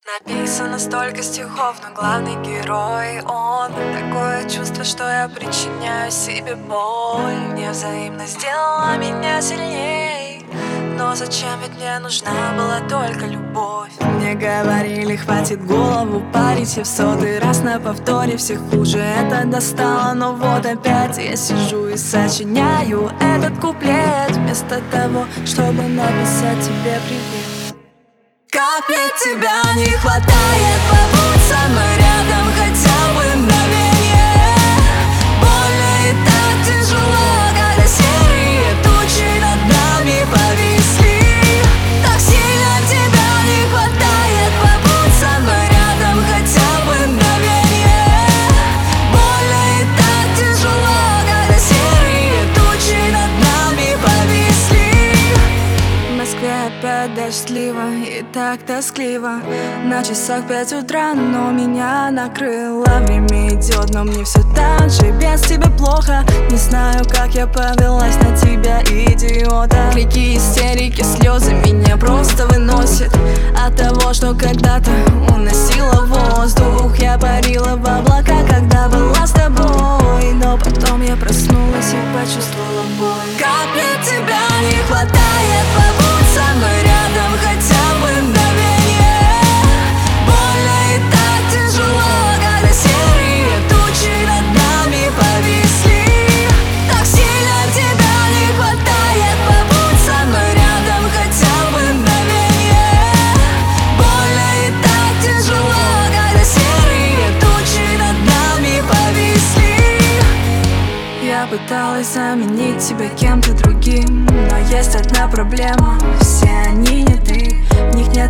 Написано столько стихов, но главный герой он. Такое чувство, что я причиняю себе боль. Невзаимно сделала меня сильней. Но зачем, ведь мне нужна была только любовь. Мне говорили, хватит голову парить. Я в сотый раз на повторе, всех хуже это достало. Но вот опять я сижу и сочиняю этот куплет, вместо того, чтобы написать тебе привет. Как мне тебя не хватает, побудь со мной рядом хотя бы мгновенье. Больно и так тяжело, когда серые тучи над нами повисли. Так сильно тебя не хватает, побудь со мной рядом хотя бы мгновенье. Больно и так тяжело, когда серые тучи над нами повисли. В Москве опять дождливо и так тоскливо. На часах 5 утра, но меня накрыло. Время идет, но мне все так же. Без тебя плохо. Не знаю, как я повелась на тебя, идиота. Крики, истерики, слезы меня просто выносят от того, что когда-то уносила воздух. Я парила в облака, когда была с тобой. Но потом я проснулась и почувствовала боль. Как мне тебя не хватает, побудь со мной рядом хотя бы мгновенье. Больно и так тяжело, когда серые тучи над нами повисли. Так сильно тебя не хватает, побудь со мной рядом хотя бы мгновенье. Больно и так тяжело, когда серые тучи над нами повисли. Я пыталась заменить тебя кем-то другим, но есть одна проблема: все они не ты, в них нет